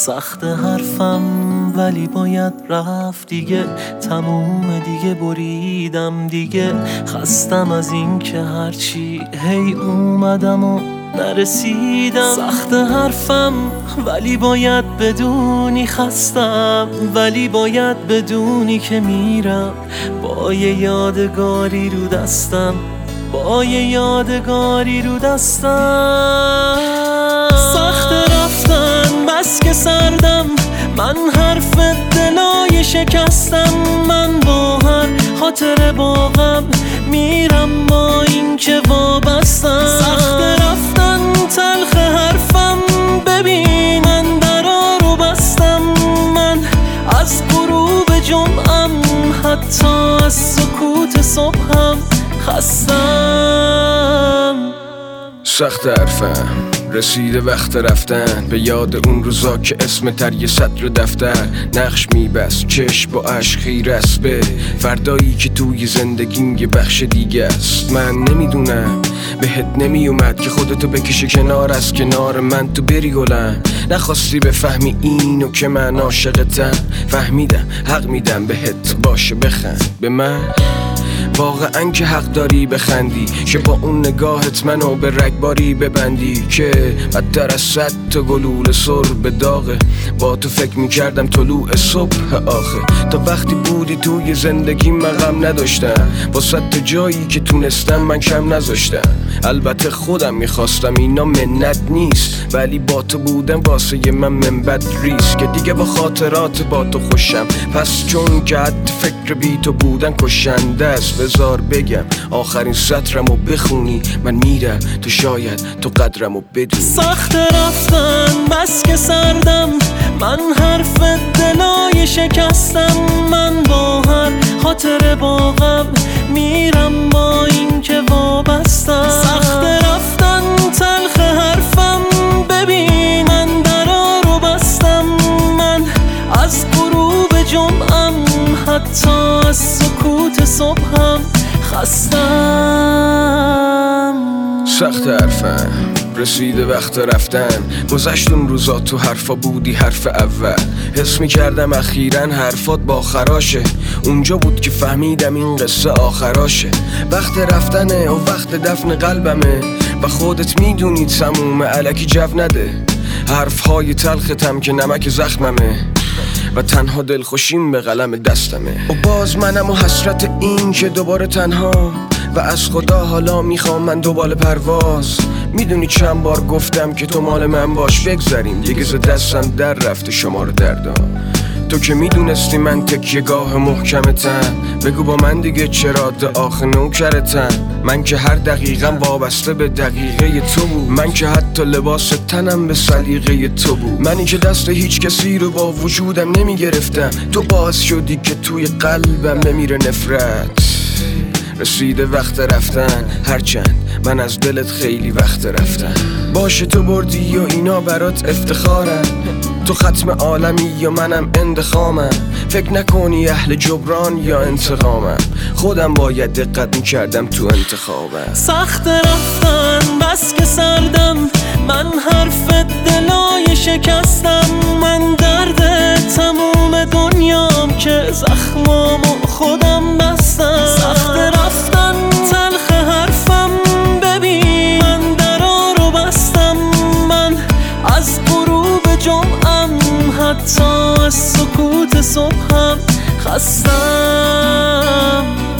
سخت حرفم ولی باید رفت دیگه، تموم دیگه، بریدم دیگه. خستم از این که هرچی هی اومدم و نرسیدم. سخت حرفم ولی باید بدونی خستم، ولی باید بدونی که میرم با یه یادگاری رو دستم، با یه یادگاری رو دستم. سخت رفتن بس که سردم، من حرف دلای شکستم. من با هر خاطر باغم میرم با این که وابستم. سخت رفتن تلخ حرفم، ببین من درا رو بستم. من از غروب جمعم حتی از سکوت صبحم خستم. سخت حرفم رسیده وقت رفتن، به یاد اون روزا که اسم تر یه سطر دفتر نقش میبست، چشم با عشق خیره است به فردایی که توی زندگیم یه بخش دیگه است. من نمیدونم بهت نمیومد که خودتو بکشی کنار از کنار من، تو بری گلم. نخواستی بفهمی اینو که من عاشقتم، فهمیدم حق میدم بهت، باشه بخند به من. واقعا که حق داری بخندی که با اون نگاهت منو به رگباری ببندی، که بدتر از 100 تا گلوله سر به داغه. با تو فکر میکردم طلوع صبح آخه، تا وقتی بودی توی زندگی من غم نداشتم، با 100 تا جایی که تونستم من کم نذاشتم. البته خودم میخواستم، اینا منت نیست، ولی با تو بودم واسه من منبت ریست، که دیگه با خاطرات با تو خوشم. پس چون که حد فکر بی تو بودن کشنده است، بذار بگم آخرین سطرمو بخونی. من میرم تو شاید تو قدرمو بدونی. سخت رفتن بس که سردم، من حرف دلای شکستم. من با هر خاطر باغم میرم با این که وابستم. سخت رفتن تلخ حرفم، ببین من درا رو بستم. من از غروب جمعم حتی از سکوت صبحم خستم. سخت حرفم رسیده وقت رفتن، گذشت اون روزا تو حرفا بودی حرف اول. حس میکردم اخیراً حرفات با خراشه، اونجا بود که فهمیدم این قصه آخراشه. وقت رفتنه و وقت دفن قلبمه، و خودت میدونی تموم الکی جو نده. حرفهای تلختم که نمک زخممه، و تنها دلخوشیم به قلم دستمه. و باز منم و حسرت این که دوباره تنها، و از خدا حالا میخوام من دوباره پرواز. میدونی چند بار گفتم که تو مال من باش، بگذاریم دیگه ز دستم در رفته شما رو دردم. تو که میدونستی من تکیه گاه محکمتم، بگو با من دیگه چرا آخه نوکرتم. من که هر دقیقم وابسته به دقیقه تو بود، من که حتی لباس تنم به سلیقه تو بود. منی که دست هیچ کسی رو با وجودم نمیگرفتم، تو باعث شدی که توی قلبم بمیره نفرت. رسیده وقت رفتن، هرچند من از دلت خیلی وقت رفتم. باشه تو بردی و اینا برات افتخارم، تو ختم عالمی یا منم اندخامم. فکر نکنی اهل جبران یا انتقامم، خودم باید دقت میکردم تو انتخابم. سخت رفتن بس که سردم، من حرف دلای شکستم. من درد تموم دنیام که زخمامو خودم بستم. سخت رفتن تلخ حرفم، ببین من درا رو بستم. من از غروب جمعم حتی از سکوت صبحم خستم.